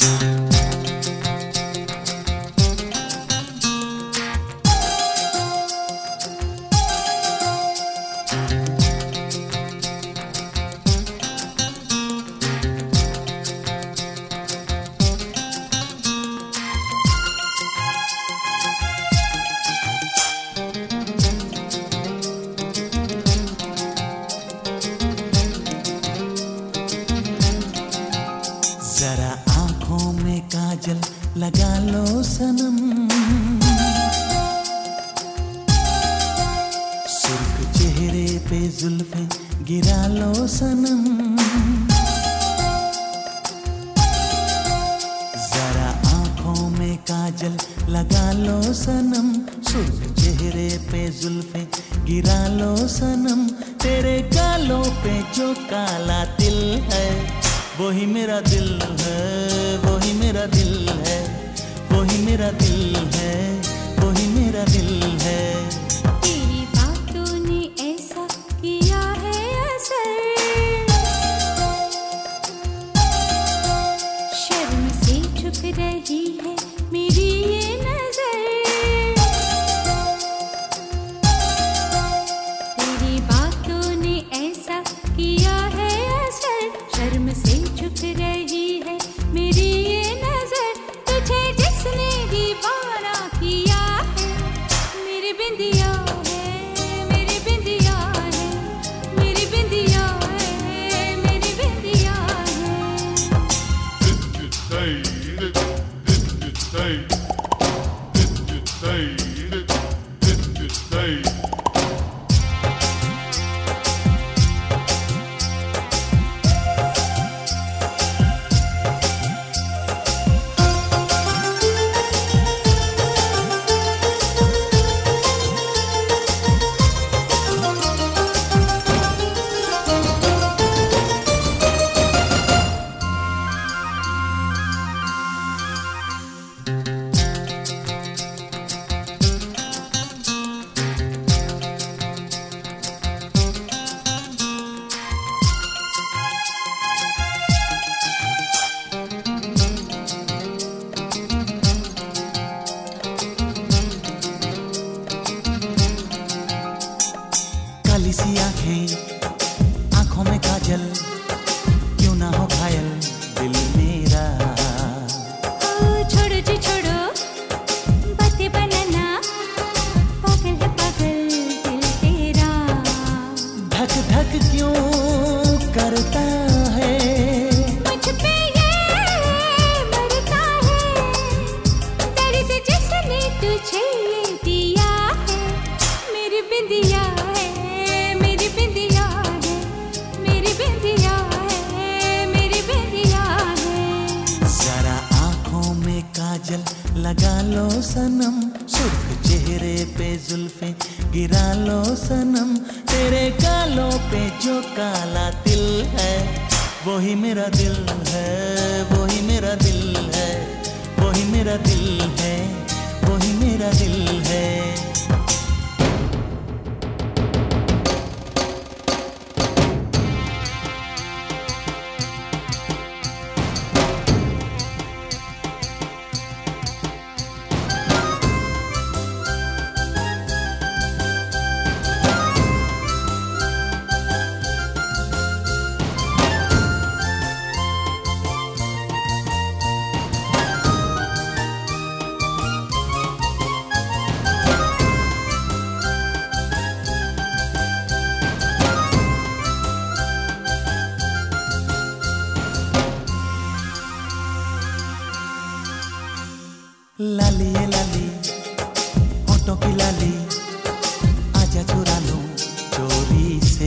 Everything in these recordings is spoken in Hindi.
जरा आंखों में काजल लगा लो सनम, सुर्ख चेहरे पे जुल्फे गिरा लो सनम। जरा आंखों में काजल लगा लो सनम, सुर्ख चेहरे पे जुल्फे गिरा लो सनम। तेरे गालों पे जो काला तिल है वही मेरा दिल है, वही मेरा दिल है, वही मेरा दिल है, वही मेरा दिल है। तेरी बातों ने ऐसा किया है असर, शर्म से झुक रही है मेरी ये नजर। तेरी बातों ने ऐसा किया है असर, शर्म से झुक रही है मेरी ये नजर। तुझे जिसने दीवाना किया है मेरी बिंदिया है, मेरी बिंदिया है, मेरी बिंदिया है, मेरी बिंदिया है। काली सी आंखें, आंखों में काजल, क्यों ना हो घायल दिल मेरा। छोड़ो जी छोड़ो बातें बनाना, पागल है पागल दिल तेरा। धक धक क्यों करता है मुझ पे ये मरता है, दर्द जिसने तुझे दिया है मेरी बिंदिया है, मेरी बिंदिया है, मेरी बिंदिया है, मेरी बिंदिया है। जरा आंखों में काजल लगा लो सनम, सुर्ख चेहरे पे जुल्फे गिरा लो सनम। तेरे गालों पे जो काला तिल है वही मेरा दिल है, वही मेरा दिल है, वही मेरा दिल है, वही मेरा दिल है। लाली ये लाली, होठों की लाली, आजा चुरा लूं चोरी से।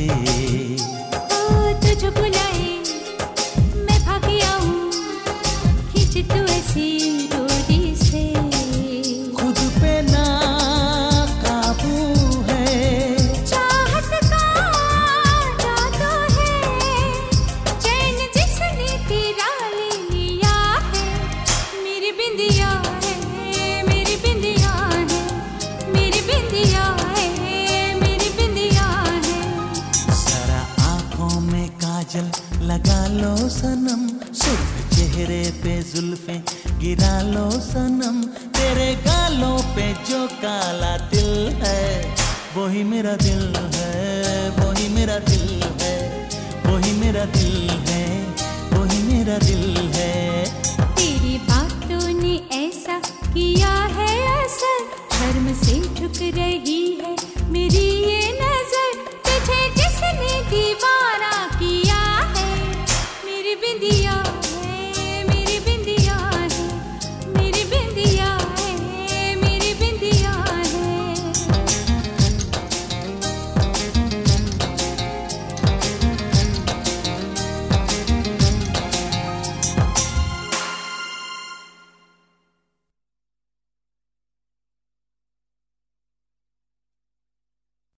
तुझे बुलाए मैं भागी आऊं, खींच तू ऐसी डोरी से। खुद पे ना काबू है, चाहत का जादू है, चैन जिसने तेरा ले लिया है मेरी बिंदिया है, मेरी बिंदिया है, मेरी बिंदिया है, मेरी बिंदिया है। जरा आंखों में काजल लगा लो सनम, सुर्ख चेहरे पे जुल्फे गिरा लो सनम, तेरे गालों पे जो काला तिल है वही मेरा दिल है, वही मेरा दिल है, वही मेरा दिल है, वही मेरा दिल है। तेरी बातों ने ऐसा किया है असर, शर्म से झुक रही